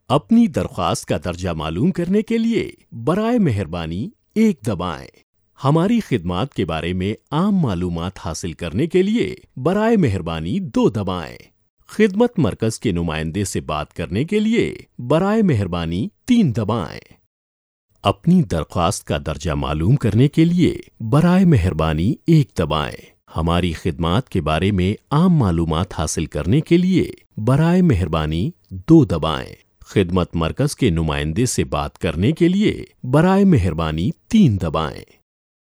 अपनी दरख्वास्त का दर्जा मालूम करने के लिए बराए मेहरबानी 1 दबाएं। हमारी खिदमात के बारे में आम मालूमात हासिल करने के लिए बराए मेहरबानी 2 दबाएं। खिदमत मरकज के नुमाइंदे से बात करने के लिए बराए मेहरबानी 3 दबाएं। अपनी दरख्वास्त का दर्जा मालूम करने के लिए बराए मेहरबानी 1 दबाएं। हमारी खिदमात के बारे में आम मालूमात हासिल करने के लिए बराए मेहरबानी 2 दबाएं। खिदमत मरकज के नुमाइंदे से बात करने के लिए बराए मेहरबानी 3 दबाएं।